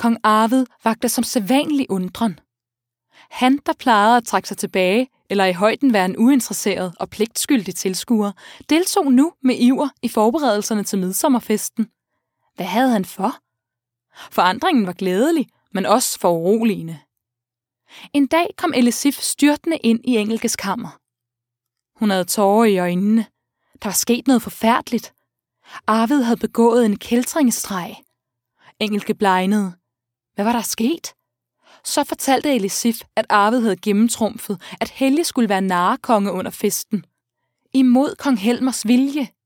Kong Arvid vakte som sædvanlig undren. Han, der plejede at trække sig tilbage, eller i højden være en uinteresseret og pligtskyldig tilskuer, deltog nu med iver i forberedelserne til midsommerfesten. Hvad havde han for? Forandringen var glædelig, men også foruroligende. En dag kom Elisif styrtende ind i Engelkes kammer. Hun havde tårer i øjnene. Der var sket noget forfærdeligt. Arvid havde begået en kæltringestreg. Engelke blegnede. Hvad var der sket? Så fortalte Elisif, at Arvid havde gennemtrumfet, at Helge skulle være narrekonge under festen. Imod kong Helmers vilje.